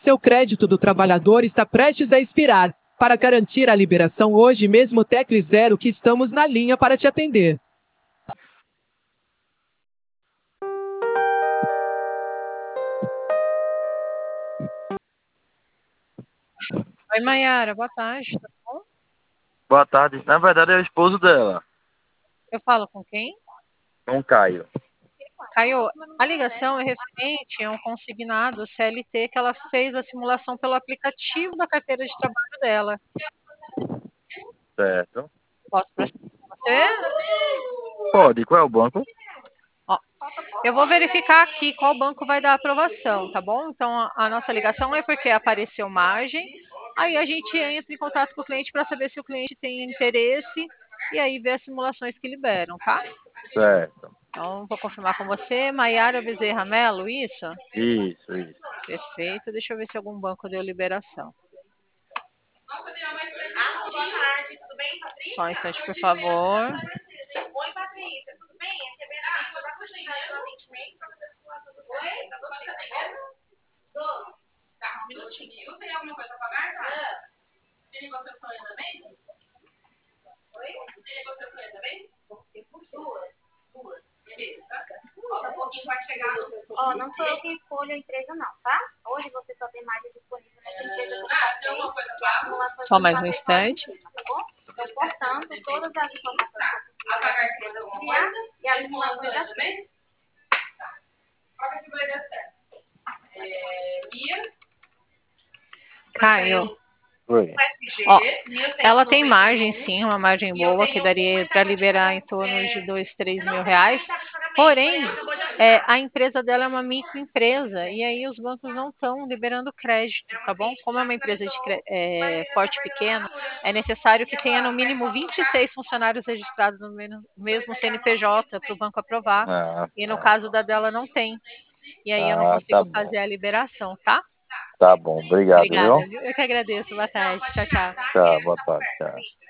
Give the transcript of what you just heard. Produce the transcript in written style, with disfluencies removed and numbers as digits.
Seu crédito do trabalhador está prestes a expirar. Para garantir a liberação hoje mesmo, tecle 0 que estamos na linha para te atender. Oi, Mayara, boa tarde, tudo bom? Boa tarde. Na verdade, é o esposo dela, Eu falo com quem? com o Caio. Caio, a ligação é referente a um consignado CLT que ela fez a simulação pelo aplicativo da carteira de trabalho dela. Certo. Posso prestar com você? Pode. Qual é o banco? Ó, eu vou verificar aqui qual banco vai dar aprovação, tá bom? Então, a nossa ligação é porque apareceu margem, aí a gente entra em contato com o cliente para saber se o cliente tem interesse e aí ver as simulações que liberam, tá? Certo. Então, vou confirmar com você. Maiara Bezerra Mello, isso? Isso. Perfeito. Deixa eu ver se algum banco deu liberação. Boa tarde, tudo bem, Patrícia? Só um instante, por favor. Oi, Patrícia, tudo bem? Receberam a lista da quantidade do atendimento para fazer a simulação do CRM para você, tá bom? Tá, um minutinho. E você tem alguma coisa para pagar, tá? Tem negociação ainda bem? Oi? Tem negociação ainda bem? Duas. Beleza. Falta um pouquinho para chegar no... Ó, não sou eu que escolho a empresa não, tá? Hoje você só tem margem disponível nessa empresa do tem alguma coisa para... Só mais um instante. tá bom? Então, portanto, todas as informações que eu Apagar aqui mais alguma coisa? e as simulações da também? Tá. Qual que vai dar certo? Mia. Caio. Oi. Ó, ela tem margem, sim, uma margem boa, que daria para liberar em torno de 2, 3 mil reais. Porém, a empresa dela é uma microempresa e aí os bancos não estão liberando crédito, tá bom? Como é uma empresa de porte pequeno, é necessário que tenha no mínimo 26 funcionários registrados no mesmo CNPJ para o banco aprovar. E no caso da dela não tem. E aí eu não consigo fazer a liberação, tá? Tá bom, obrigado, Obrigada, viu? viu? Eu que agradeço. Boa tarde. Tchau, tchau. Tchau, boa tarde, tchau.